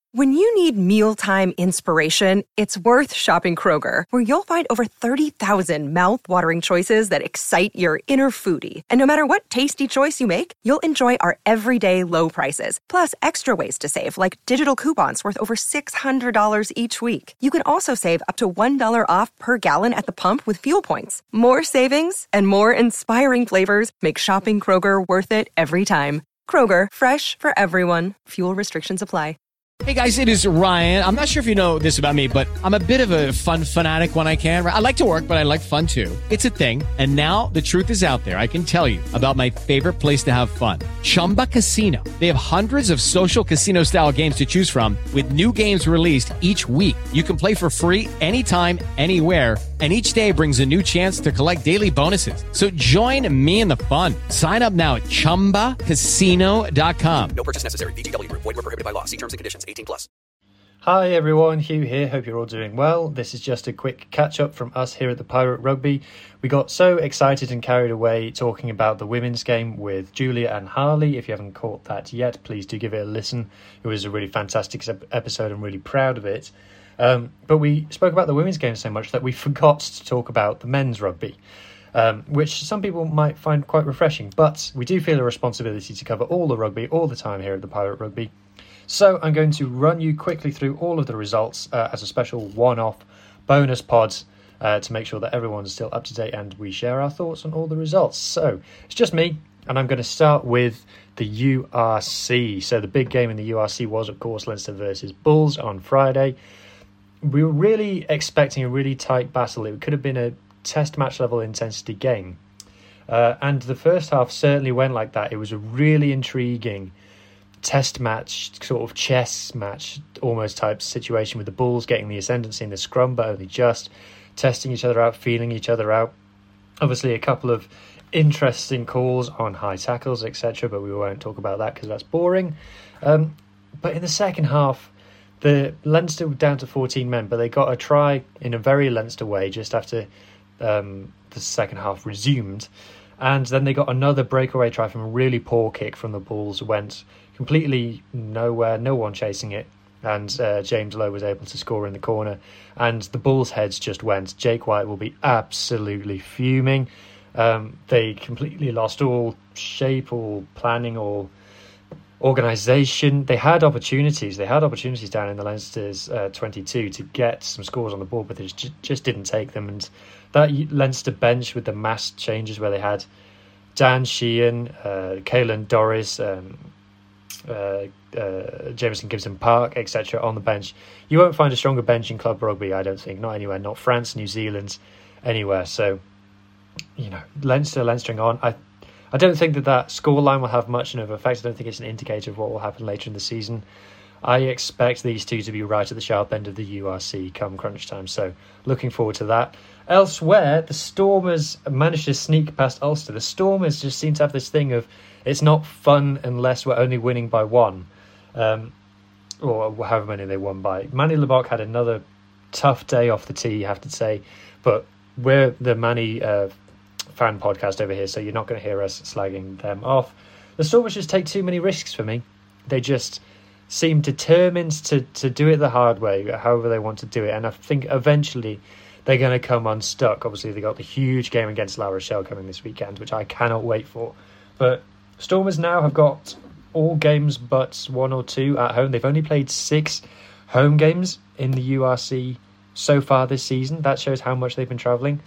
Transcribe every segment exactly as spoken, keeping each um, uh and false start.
When you need mealtime inspiration, it's worth shopping Kroger, where you'll find over thirty thousand mouth-watering choices that excite your inner foodie. And no matter what tasty choice you make, you'll enjoy our everyday low prices, plus extra ways to save, like digital coupons worth over six hundred dollars each week. You can also save up to one dollar off per gallon at the pump with fuel points. More savings and more inspiring flavors make shopping Kroger worth it every time. Kroger, fresh for everyone. Fuel restrictions apply. Hey guys, it is Ryan. I'm not sure if you know this about me, but I'm a bit of a fun fanatic when I can. I like to work, but I like fun too. It's a thing. And now the truth is out there. I can tell you about my favorite place to have fun. Chumba Casino. They have hundreds of social casino style games to choose from with new games released each week. You can play for free anytime, anywhere. And each day brings a new chance to collect daily bonuses. So join me in the fun. Sign up now at chumba casino dot com. No purchase necessary. V G W Group. Void where prohibited by law. See terms and conditions. eighteen plus. Hi everyone, Hugh here. Hope you're all doing well. This is just a quick catch up from us here at the Pirate Rugby. We got so excited and carried away talking about the women's game with Julia and Harley. If you haven't caught that yet, please do give it a listen. It was a really fantastic episode. I'm really proud of it. Um, but we spoke about the women's game so much that we forgot to talk about the men's rugby, um, which some people might find quite refreshing. But we do feel a responsibility to cover all the rugby all the time here at the Pirate Rugby. So I'm going to run you quickly through all of the results uh, as a special one-off bonus pod uh, to make sure that everyone's still up to date and we share our thoughts on all the results. So it's just me, and I'm going to start with the U R C. So the big game in the U R C was, of course, Leinster versus Bulls on Friday. We were really expecting a really tight battle. It could have been a test match level intensity game. Uh, and the first half certainly went like that. It was a really intriguing test match, sort of chess match almost type situation, with the Bulls getting the ascendancy in the scrum, but only just testing each other out, feeling each other out. Obviously a couple of interesting calls on high tackles, etc., but we won't talk about that because that's boring. Um, but in the second half, the Leinster were down to fourteen men, but they got a try in a very Leinster way just after um, the second half resumed. And then they got another breakaway try from a really poor kick from the Bulls, went completely nowhere, no one chasing it. And uh, James Lowe was able to score in the corner. And the Bulls' heads just went. Jake White will be absolutely fuming. Um, they completely lost all shape, all planning, all organisation. They had opportunities. They had opportunities down in the Leinster's uh, twenty-two to get some scores on the board, but they just, just didn't take them. And that Leinster bench with the mass changes where they had Dan Sheehan, uh, Caelan Doris, um, uh, uh, Jameson Gibson Park, et cetera on the bench. You won't find a stronger bench in club rugby, I don't think. Not anywhere. Not France, New Zealand, anywhere. So, you know, Leinster, Leinstering on. I I don't think that that scoreline will have much of an effect. I don't think it's an indicator of what will happen later in the season. I expect these two to be right at the sharp end of the U R C come crunch time, so looking forward to that. Elsewhere, the Stormers managed to sneak past Ulster. The Stormers just seem to have this thing of it's not fun unless we're only winning by one, um, or however many they won by. Manny Lebock had another tough day off the tee, you have to say, but we're the Manny uh, fan podcast over here, so you're not going to hear us slagging them off. The Stormers just take too many risks for me. They just seem determined to, to do it the hard way, however they want to do it, and I think eventually they're going to come unstuck. Obviously, they got the huge game against La Rochelle coming this weekend, which I cannot wait for. But Stormers now have got all games but one or two at home. They've only played six home games in the U R C so far this season. That shows how much they've been travelling.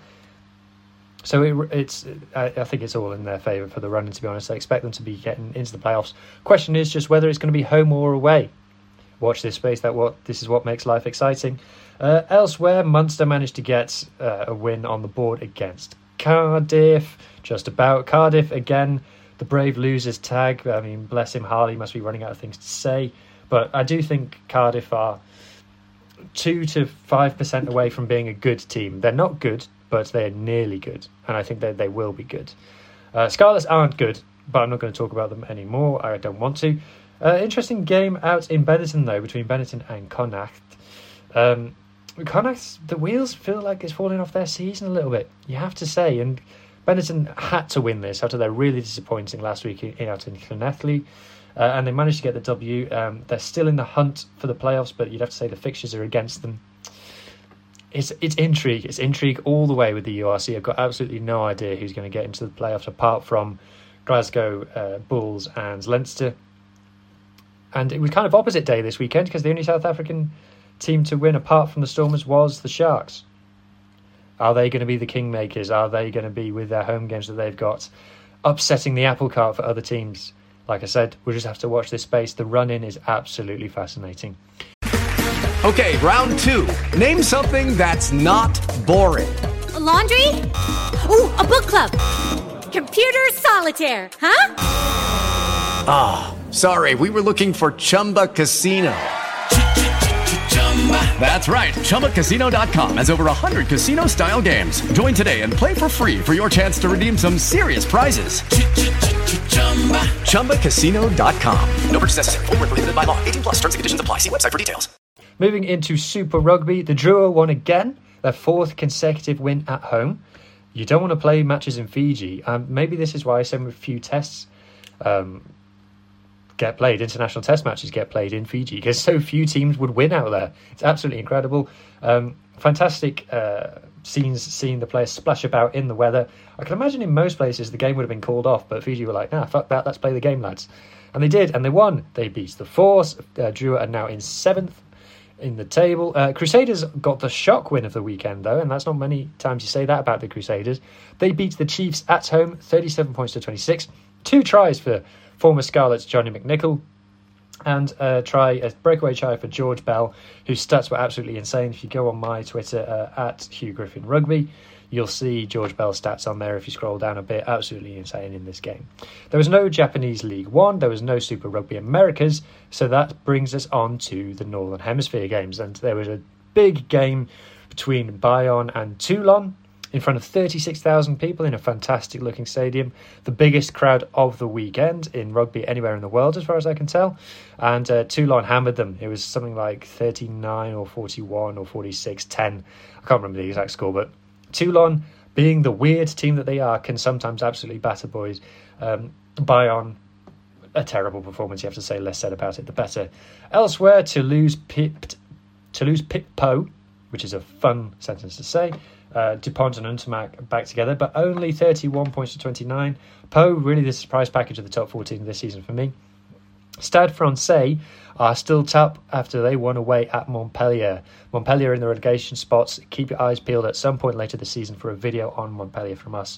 So it, it's, I, I think it's all in their favour for the run, and to be honest, I expect them to be getting into the playoffs. Question is just whether it's going to be home or away. Watch this space. That what this is what makes life exciting. Uh, elsewhere, Munster managed to get uh, a win on the board against Cardiff. Just about Cardiff again. The brave losers tag. I mean, bless him, Harley must be running out of things to say. But I do think Cardiff are two to five percent away from being a good team. They're not good, but they're nearly good, and I think that they will be good. Uh, Scarlets aren't good, but I'm not going to talk about them anymore. I don't want to. Uh, interesting game out in Benetton, though, between Benetton and Connacht. Um, Connacht, the wheels feel like it's falling off their season a little bit, you have to say, and Benetton had to win this after their really disappointing last week in, out in Llanelli. uh, and they managed to get the W. Um, they're still in the hunt for the playoffs, but you'd have to say the fixtures are against them. It's it's intrigue. It's intrigue all the way with the U R C. I've got absolutely no idea who's going to get into the playoffs apart from Glasgow uh, Bulls and Leinster. And it was kind of opposite day this weekend because the only South African team to win apart from the Stormers was the Sharks. Are they going to be the kingmakers? Are they going to be, with their home games that they've got, upsetting the apple cart for other teams? Like I said, we'll just have to watch this space. The run-in is absolutely fascinating. Okay, round two. Name something that's not boring. A laundry? Ooh, a book club. Computer solitaire, huh? Ah, oh, sorry, we were looking for Chumba Casino. That's right, Chumba Casino dot com has over one hundred casino-style games. Join today and play for free for your chance to redeem some serious prizes. Chumba Casino dot com. No purchase necessary. Void where prohibited by law. eighteen plus. Terms and conditions apply. See website for details. Moving into Super Rugby, the Drua won again, their fourth consecutive win at home. You don't want to play matches in Fiji. Um, maybe this is why so few tests um, get played, international test matches get played in Fiji, because so few teams would win out there. It's absolutely incredible. Um, fantastic uh, scenes seeing the players splash about in the weather. I can imagine in most places the game would have been called off, but Fiji were like, nah, fuck that, let's play the game, lads. And they did, and they won. They beat the Force. Uh, Drua are now in seventh in the table. Uh, Crusaders got the shock win of the weekend, though, and that's not many times you say that about the Crusaders. They beat the Chiefs at home, thirty-seven points to twenty-six. Two tries for former Scarlets Johnny McNichol, and a try, a breakaway try for George Bell, whose stats were absolutely insane. If you go on my Twitter uh, at Hugh Griffin Rugby, you'll see George Bell's stats on there if you scroll down a bit. Absolutely insane in this game. There was no Japanese League One, there was no Super Rugby Americas, so that brings us on to the Northern Hemisphere games. And there was a big game between Bayonne and Toulon in front of thirty-six thousand people in a fantastic looking stadium. The biggest crowd of the weekend in rugby anywhere in the world, as far as I can tell. And uh, Toulon hammered them. It was something like thirty-nine or forty-one or forty-six ten. I can't remember the exact score, but Toulon, being the weird team that they are, can sometimes absolutely batter boys. Um, Bayonne, a terrible performance, you have to say. Less said about it, the better. Elsewhere, Toulouse pipped, Toulouse pipped Po, which is a fun sentence to say. Uh, DuPont and Untermac back together, but only thirty-one points to twenty-nine. Po, really the surprise package of the top fourteen this season for me. Stade Francais are still top after they won away at Montpellier. Montpellier in the relegation spots. Keep your eyes peeled at some point later this season for a video on Montpellier from us.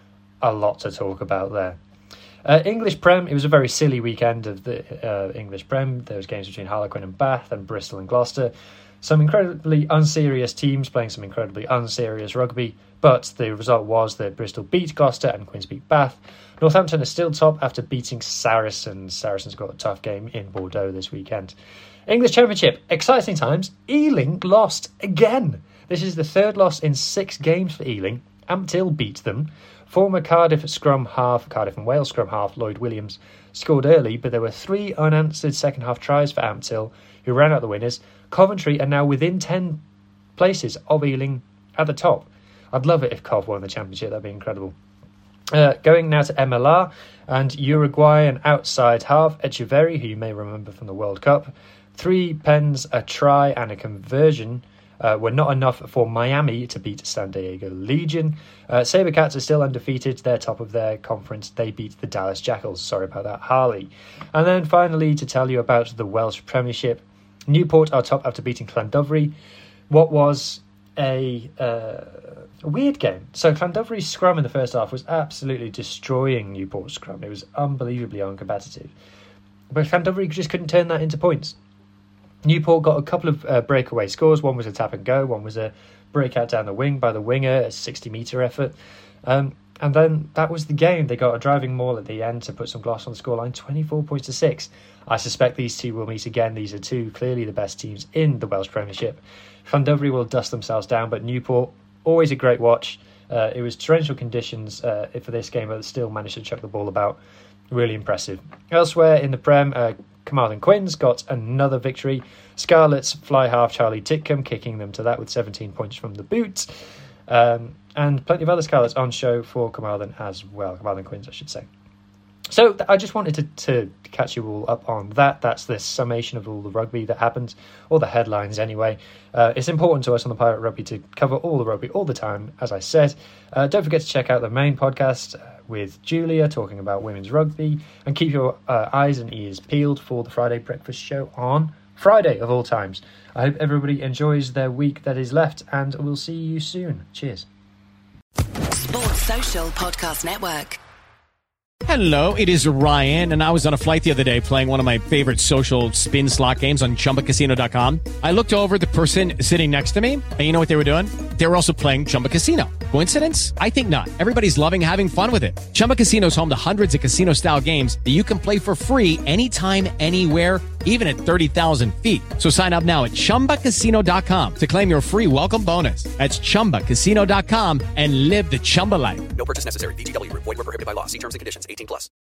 A lot to talk about there. Uh, English Prem, it was a very silly weekend of the uh, English Prem. There was games between Harlequin and Bath and Bristol and Gloucester. Some incredibly unserious teams playing some incredibly unserious rugby, but the result was that Bristol beat Gloucester and Queen's beat Bath. Northampton is still top after beating Saracens. Saracens got a tough game in Bordeaux this weekend. English Championship, exciting times. Ealing lost again. This is the third loss in six games for Ealing. Ampthill beat them. Former Cardiff scrum half, Cardiff and Wales scrum half, Lloyd Williams, scored early, but there were three unanswered second half tries for Ampthill, who ran out the winners. Coventry are now within ten places of Ealing at the top. I'd love it if Cov won the championship, that'd be incredible. Uh, going now to M L R, and Uruguayan outside half Echeverry, who you may remember from the World Cup. Three pens, a try and a conversion uh, were not enough for Miami to beat San Diego Legion. Uh, Sabercats are still undefeated. They're top of their conference. They beat the Dallas Jackals. Sorry about that, Harley. And then finally, to tell you about the Welsh Premiership, Newport are top after beating Llandovery. What was a, uh, a weird game. So Llandovery's scrum in the first half was absolutely destroying Newport's scrum. It was unbelievably uncompetitive. But Llandovery just couldn't turn that into points. Newport got a couple of uh, breakaway scores. One was a tap and go. One was a breakout down the wing by the winger, a sixty-metre effort. Um, and then that was the game. They got a driving maul at the end to put some gloss on the scoreline, twenty-four points to six. I suspect these two will meet again. These are two clearly the best teams in the Welsh Premiership. Llandovery will dust themselves down, but Newport, always a great watch. Uh, it was torrential conditions uh, for this game, but still managed to chuck the ball about. Really impressive. Elsewhere in the Prem, uh, Carmarthen Quins got another victory. Scarlets fly half Charlie Titcombe, kicking them to that with seventeen points from the boot. Um, and plenty of other Scarlets on show for Carmarthen as well. Carmarthen Quins, I should say. So I just wanted to, to catch you all up on that. That's the summation of all the rugby that happened, all the headlines anyway. Uh, it's important to us on the Pirate Rugby to cover all the rugby all the time, as I said. Uh, don't forget to check out the main podcast uh, with Julia talking about women's rugby, and keep your uh, eyes and ears peeled for the Friday Breakfast Show on Friday of all times. I hope everybody enjoys their week that is left, and we'll see you soon. Cheers. Sports Social Podcast Network. Hello, it is Ryan, and I was on a flight the other day playing one of my favorite social spin slot games on Chumba Casino dot com. I looked over at the person sitting next to me, and you know what they were doing? They were also playing Chumba Casino. Coincidence? I think not. Everybody's loving having fun with it. Chumba Casino is home to hundreds of casino-style games that you can play for free anytime, anywhere, even at thirty thousand feet. So sign up now at Chumba Casino dot com to claim your free welcome bonus. That's Chumba Casino dot com and live the Chumba life. No purchase necessary. V G W. Void where prohibited by law. See terms and conditions. eighteen plus.